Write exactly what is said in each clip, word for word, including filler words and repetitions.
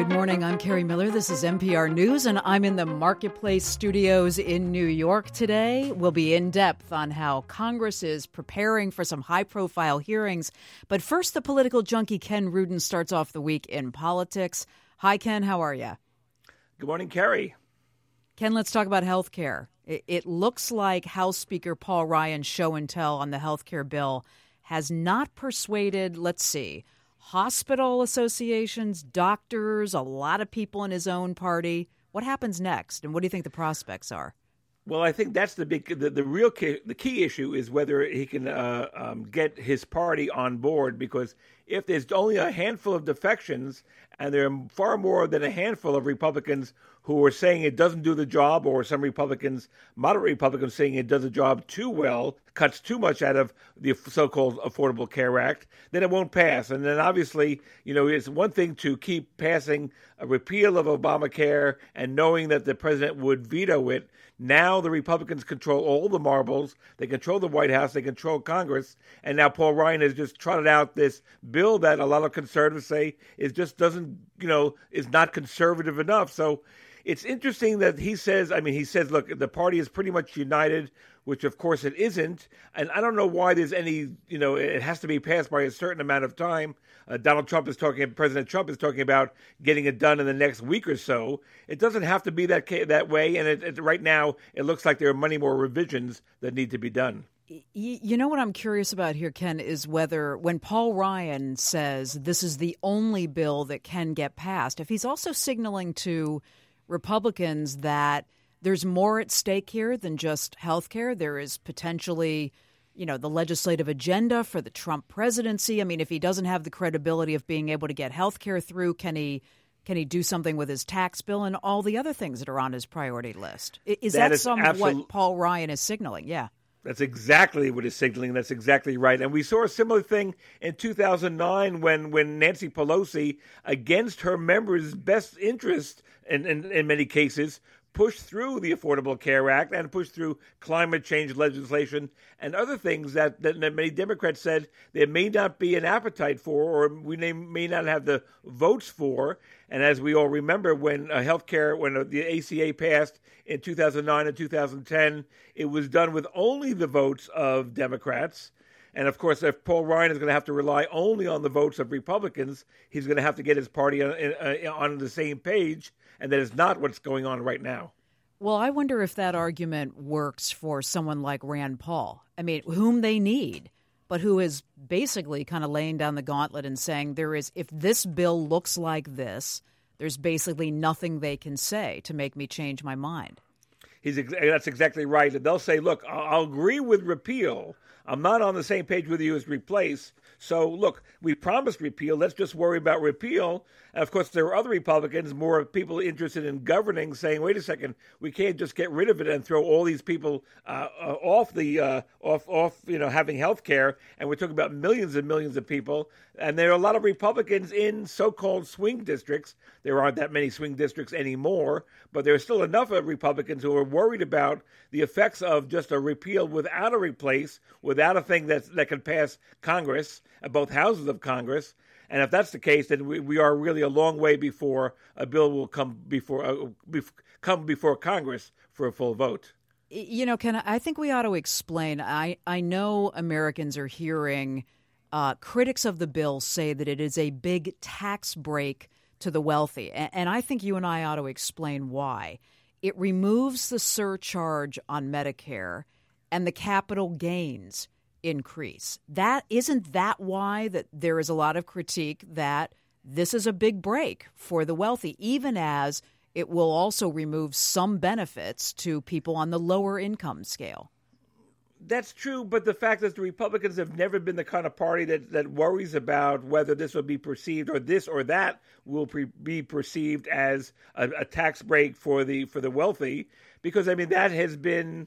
Good morning. I'm Carrie Miller. This is N P R News, and I'm in the Marketplace studios in New York today. We'll be in depth on how Congress is preparing for some high-profile hearings. But first, the political junkie Ken Rudin starts off the week in politics. Hi, Ken. How are you? Good morning, Carrie. Ken, let's talk about health care. It, it looks like House Speaker Paul Ryan's show and tell on the health care bill has not persuaded, let's see, hospital associations, doctors, a lot of people in his own party. What happens next, and what do you think the prospects are? Well, I think that's the big, the, the real key, the key issue is whether he can uh, um, get his party on board, because if there's only a handful of defections, and there are far more than a handful of Republicans who are saying it doesn't do the job, or some Republicans, moderate Republicans, saying it does the job too well, cuts too much out of the so-called Affordable Care Act, then it won't pass. And then obviously, you know, it's one thing to keep passing a repeal of Obamacare and knowing that the president would veto it. Now the Republicans control all the marbles. They control the White House. They control Congress. And now Paul Ryan has just trotted out this bill that a lot of conservatives say is just doesn't, you know, is not conservative enough. So it's interesting that he says, I mean, he says, look, the party is pretty much united, which of course it isn't. And I don't know why there's any, you know, it has to be passed by a certain amount of time. Uh, Donald Trump is talking, President Trump is talking about getting it done in the next week or so. It doesn't have to be that that way. And it, it, right now, it looks like there are many more revisions that need to be done. You know what I'm curious about here, Ken, is whether when Paul Ryan says this is the only bill that can get passed, if he's also signaling to Republicans that there's more at stake here than just health care. There is potentially, you know, the legislative agenda for the Trump presidency. I mean, if he doesn't have the credibility of being able to get health care through, can he can he do something with his tax bill and all the other things that are on his priority list? Is that, that is some absolute- of what Paul Ryan is signaling? Yeah. That's exactly what he's signaling. That's exactly right. And we saw a similar thing in two thousand nine when, when Nancy Pelosi, against her members' best interest in, in, in many cases, pushed through the Affordable Care Act and pushed through climate change legislation and other things that, that many Democrats said there may not be an appetite for, or we may, may not have the votes for. And as we all remember, when uh, health care, when uh, the A C A passed in two thousand nine and two thousand ten, it was done with only the votes of Democrats. And of course, if Paul Ryan is going to have to rely only on the votes of Republicans, he's going to have to get his party on, uh, on the same page. And that is not what's going on right now. Well, I wonder if that argument works for someone like Rand Paul. I mean, whom they need, but who is basically kind of laying down the gauntlet and saying there is, if this bill looks like this, there's basically nothing they can say to make me change my mind. He's that's exactly right. And they'll say, look, I'll agree with repeal. I'm not on the same page with you as replace. So, look, we promised repeal. Let's just worry about repeal. And, of course, there are other Republicans, more people interested in governing, saying, wait a second, we can't just get rid of it and throw all these people uh, uh, off the uh, off, off, you know, having health care. And we're talking about millions and millions of people. And there are a lot of Republicans in so-called swing districts. There aren't that many swing districts anymore, but there are still enough of Republicans who are worried about the effects of just a repeal without a replace, without a thing that's, that can pass Congress, both houses of Congress. And if that's the case, then we, we are really a long way before a bill will come before uh, bef- come before Congress for a full vote. You know, Ken, I think we ought to explain. I, I know Americans are hearing uh, critics of the bill say that it is a big tax break to the wealthy. And, and I think you and I ought to explain why. It removes the surcharge on Medicare and the capital gains increase. That isn't that why that there is a lot of critique that this is a big break for the wealthy, even as it will also remove some benefits to people on the lower income scale. That's true, but the fact is the Republicans have never been the kind of party that, that worries about whether this will be perceived or this or that will pre- be perceived as a, a tax break for the for the wealthy, because I mean that has been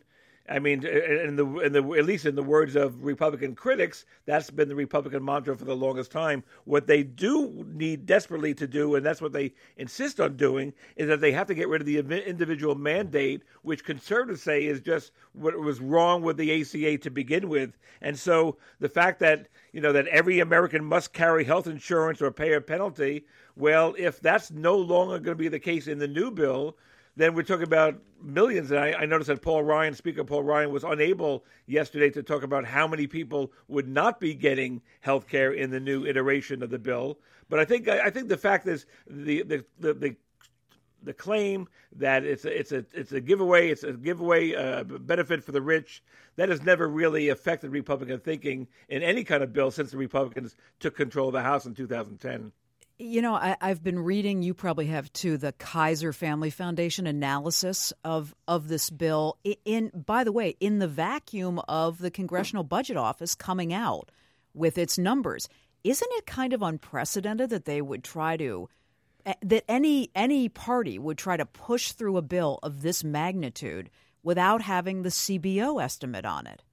I mean, in the, in the at least in the words of Republican critics, that's been the Republican mantra for the longest time. What they do need desperately to do, and that's what they insist on doing, is that they have to get rid of the individual mandate, which conservatives say is just what was wrong with the A C A to begin with. And so the fact that, you know, that every American must carry health insurance or pay a penalty, well, if that's no longer going to be the case in the new bill, then we're talking about millions. And I, I noticed that Paul Ryan, Speaker Paul Ryan, was unable yesterday to talk about how many people would not be getting health care in the new iteration of the bill. But I think I think the fact is the the the, the the claim that it's a, it's a it's a giveaway, it's a giveaway uh, benefit for the rich, that has never really affected Republican thinking in any kind of bill since the Republicans took control of the House in two thousand ten. You know, I, I've been reading, you probably have too, the Kaiser Family Foundation analysis of, of this bill. In, in by the way, in the vacuum of the Congressional Budget Office coming out with its numbers, isn't it kind of unprecedented that they would try to that any any party would try to push through a bill of this magnitude without having the C B O estimate on it?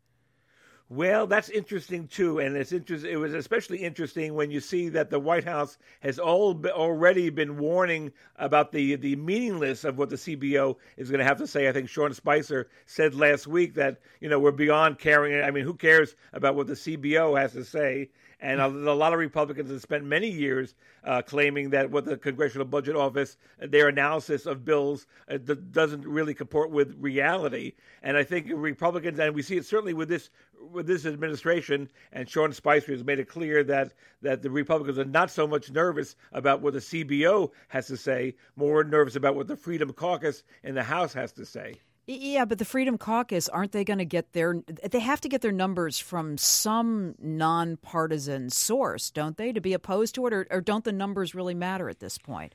Well, that's interesting, too, and it's interest, it was especially interesting when you see that the White House has all be, already been warning about the, the meaningless of what the C B O is going to have to say. I think Sean Spicer said last week that, you know, we're beyond caring. I mean, who cares about what the C B O has to say? And a, a lot of Republicans have spent many years uh, claiming that what the Congressional Budget Office, their analysis of bills uh, d- doesn't really comport with reality. And I think Republicans, and we see it certainly with this with this administration, and Sean Spicer has made it clear that, that the Republicans are not so much nervous about what the C B O has to say, more nervous about what the Freedom Caucus in the House has to say. Yeah, but the Freedom Caucus, aren't they going to get their – they have to get their numbers from some nonpartisan source, don't they, to be opposed to it? Or, or don't the numbers really matter at this point?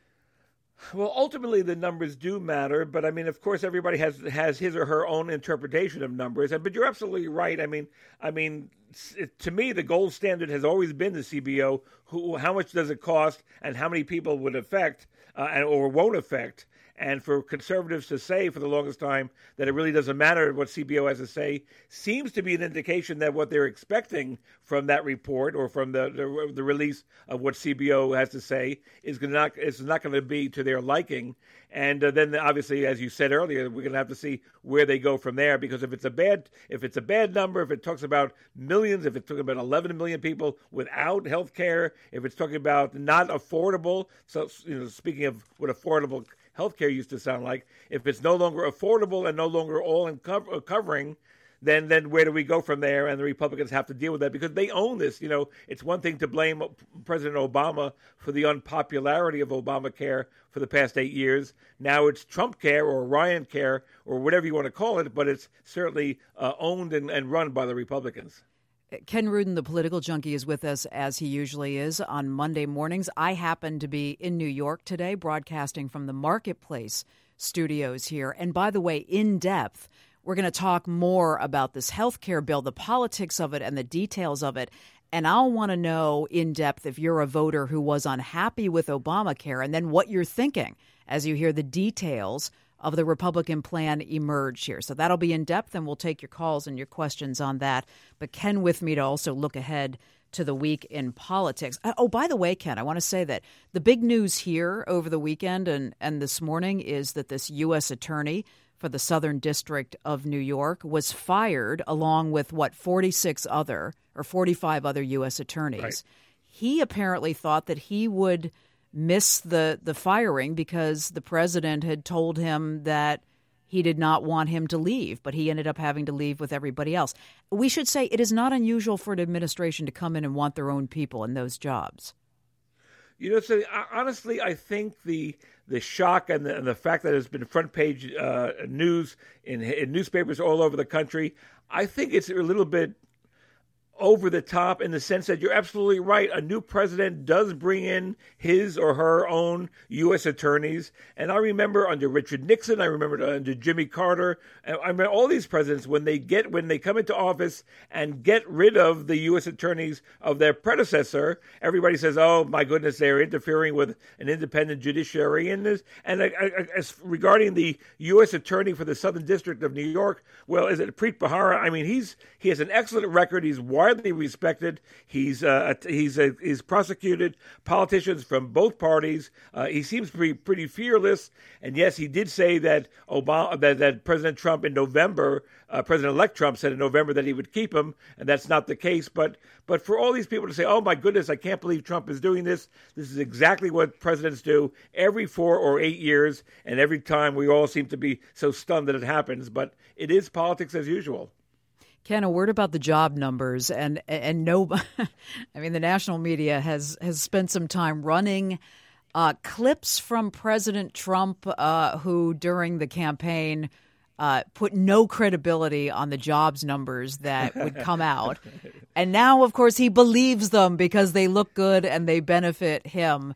Well, ultimately, the numbers do matter. But, I mean, of course, everybody has has his or her own interpretation of numbers. And, but you're absolutely right. I mean, I mean, to me, the gold standard has always been the C B O. Who, how much does it cost and how many people would affect uh, and or won't affect? And for conservatives to say for the longest time that it really doesn't matter what C B O has to say seems to be an indication that what they're expecting from that report or from the the, the release of what C B O has to say is going to not is not going to be to their liking. And uh, then obviously, as you said earlier, we're going to have to see where they go from there. Because if it's a bad if it's a bad number, if it talks about millions, if it's talking about eleven million people without health care, if it's talking about not affordable, so you know, speaking of what affordable healthcare used to sound like, if it's no longer affordable and no longer all in cover, covering, then then where do we go from there? And the Republicans have to deal with that because they own this. You know, it's one thing to blame President Obama for the unpopularity of Obamacare for the past eight years. Now it's Trump care or Ryan care or whatever you want to call it, but it's certainly uh, owned and, and run by the Republicans. Ken Rudin, the political junkie, is with us as he usually is on Monday mornings. I happen to be in New York today, broadcasting from the Marketplace studios here. And by the way, in depth, we're going to talk more about this health care bill, the politics of it and the details of it. And I'll want to know in depth if you're a voter who was unhappy with Obamacare and then what you're thinking as you hear the details of the Republican plan emerge here. So that'll be in depth, and we'll take your calls and your questions on that. But Ken with me to also look ahead to the week in politics. Oh, by the way, Ken, I want to say that the big news here over the weekend and, and this morning is that this U S attorney for the Southern District of New York was fired along with, what, forty-six other or forty-five other U S attorneys. Right. He apparently thought that he would miss the, the firing because the president had told him that he did not want him to leave, but he ended up having to leave with everybody else. We should say it is not unusual for an administration to come in and want their own people in those jobs. You know, so honestly, I think the the shock and the, and the fact that it's been front page uh, news in, in newspapers all over the country, I think it's a little bit over the top in the sense that you're absolutely right. A new president does bring in his or her own U S attorneys. And I remember under Richard Nixon, I remember under Jimmy Carter, and I remember all these presidents, when they get, when they come into office and get rid of the U S attorneys of their predecessor, everybody says, oh my goodness, they're interfering with an independent judiciary. And, this, and uh, as regarding the U S attorney for the Southern District of New York, well, is it Preet Bharara? I mean, he's, he has an excellent record. He's widely respected. He's uh, he's uh, he's prosecuted politicians from both parties. Uh, he seems to be pretty fearless. And yes, he did say that Obama, that, that President Trump in November, uh, President-elect Trump said in November that he would keep him, and that's not the case. But but for all these people to say, "Oh my goodness, I can't believe Trump is doing this," this is exactly what presidents do every four or eight years, and every time we all seem to be so stunned that it happens. But it is politics as usual. Ken, a word about the job numbers, and and no, I mean the national media has has spent some time running uh, clips from President Trump, uh, who during the campaign uh, put no credibility on the jobs numbers that would come out, and now of course he believes them because they look good and they benefit him.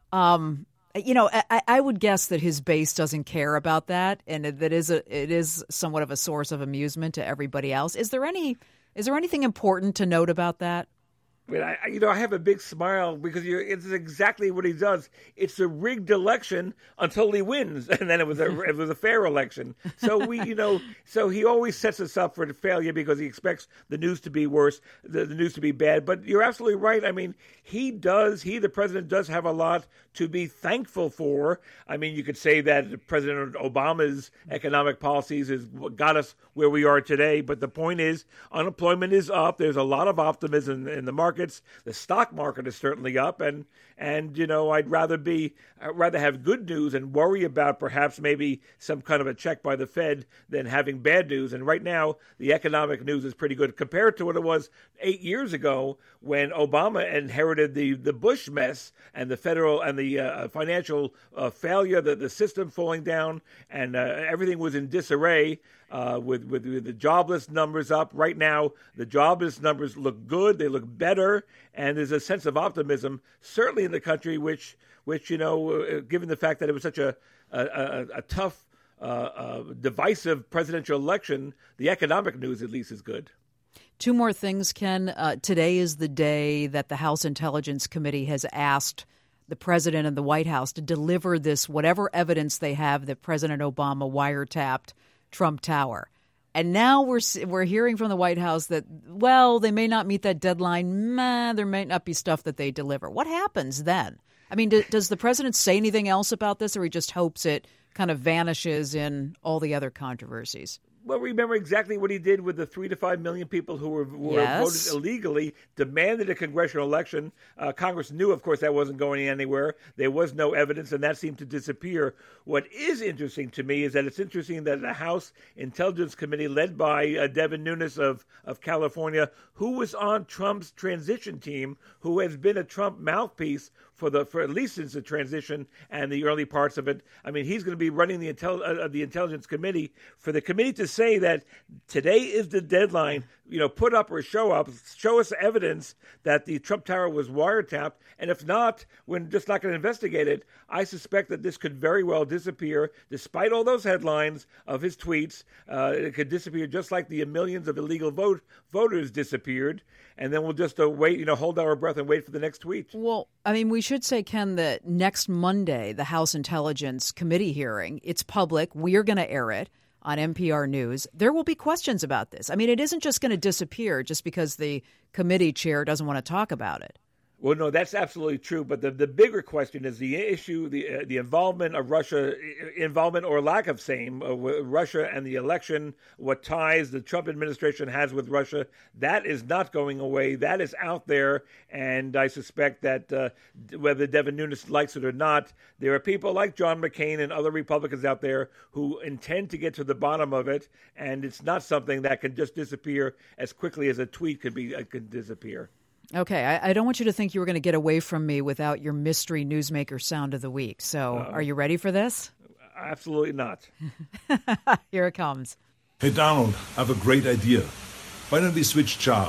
Um, You know, I, I would guess that his base doesn't care about that, and that is a it is somewhat of a source of amusement to everybody else. Is there any is there anything important to note about that? I mean, I, you know, I have a big smile because you're, it's exactly what he does. It's a rigged election until he wins, and then it was a it was a fair election. So we, you know, so he always sets us up for failure because he expects the news to be worse, the, the news to be bad. But you're absolutely right. I mean, he does. He, the president, does have a lot to be thankful for. I mean, you could say that President Obama's economic policies has got us where we are today. But the point is, unemployment is up. There's a lot of optimism in the market. The stock market is certainly up, and and you know I'd rather be I'd rather have good news and worry about perhaps maybe some kind of a check by the Fed than having bad news. And right now the economic news is pretty good compared to what it was eight years ago when Obama inherited the the Bush mess and the federal and the uh, financial uh, failure, the the system falling down, and uh, everything was in disarray. Uh, with, with with the jobless numbers up right now, the jobless numbers look good. They look better, and there's a sense of optimism, certainly in the country, which which you know, uh, given the fact that it was such a a, a, a tough, uh, uh, divisive presidential election, the economic news at least is good. Two more things, Ken. Uh, today is the day that the House Intelligence Committee has asked the president and the White House to deliver this whatever evidence they have that President Obama wiretapped Trump Tower. And now we're we're hearing from the White House that, well, they may not meet that deadline. Meh, there may not be stuff that they deliver. What happens then? I mean, do, does the president say anything else about this, or he just hopes it kind of vanishes in all the other controversies? Well, remember exactly what he did with the three to five million people who were, who yes. were voted illegally, demanded a congressional election. Uh, Congress knew, of course, that wasn't going anywhere. There was no evidence, and that seemed to disappear. What is interesting to me is that it's interesting that the House Intelligence Committee, led by uh, Devin Nunes of, of California, who was on Trump's transition team, who has been a Trump mouthpiece for the for at least since the transition and the early parts of it. I mean, he's going to be running the intel, uh, the Intelligence Committee. For the committee to say that today is the deadline, you know, put up or show up, show us evidence that the Trump Tower was wiretapped, and if not, we're just not going to investigate it. I suspect that this could very well disappear, despite all those headlines of his tweets. Uh, it could disappear just like the millions of illegal vote voters disappeared, and then we'll just uh, wait, you know, hold our breath and wait for the next tweet. Well, I mean, we should say, Ken, that next Monday, the House Intelligence Committee hearing, it's public. We are going to air it on N P R News. There will be questions about this. I mean, it isn't just going to disappear just because the committee chair doesn't want to talk about it. Well, no, that's absolutely true. But the, the bigger question is the issue, the uh, the involvement of Russia, involvement or lack of same, uh, with Russia and the election, what ties the Trump administration has with Russia. That is not going away. That is out there. And I suspect that uh, whether Devin Nunes likes it or not, there are people like John McCain and other Republicans out there who intend to get to the bottom of it. And it's not something that can just disappear as quickly as a tweet could be uh, could disappear. Okay, I, I don't want you to think you were going to get away from me without your mystery newsmaker sound of the week. So uh, are you ready for this? Absolutely not. Here it comes. Hey, Donald, I have a great idea. Why don't we switch jobs?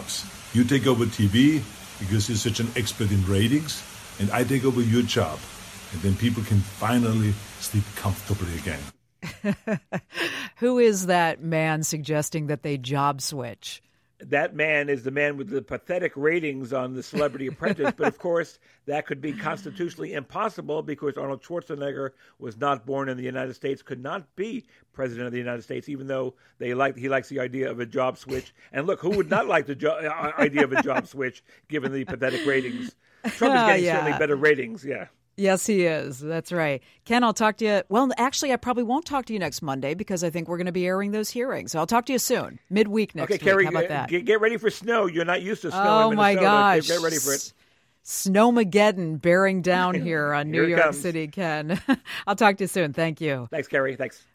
You take over T V because you're such an expert in ratings, and I take over your job. And then people can finally sleep comfortably again. Who is that man suggesting that they job switch? That man is the man with the pathetic ratings on The Celebrity Apprentice. But, of course, that could be constitutionally impossible because Arnold Schwarzenegger was not born in the United States, could not be president of the United States, even though they like, he likes the idea of a job switch. And look, who would not like the jo- idea of a job switch given the pathetic ratings? Trump is getting uh, yeah. certainly better ratings, yeah. Yes, he is. That's right. Ken, I'll talk to you. Well, actually, I probably won't talk to you next Monday because I think we're going to be airing those hearings. So I'll talk to you soon, midweek next okay, week. Carrie, How about that? Get, get ready for snow. You're not used to snow oh, in my Minnesota. gosh. Get ready for it. Snowmageddon bearing down here on here New York comes. City, Ken. I'll talk to you soon. Thank you. Thanks, Carrie. Thanks.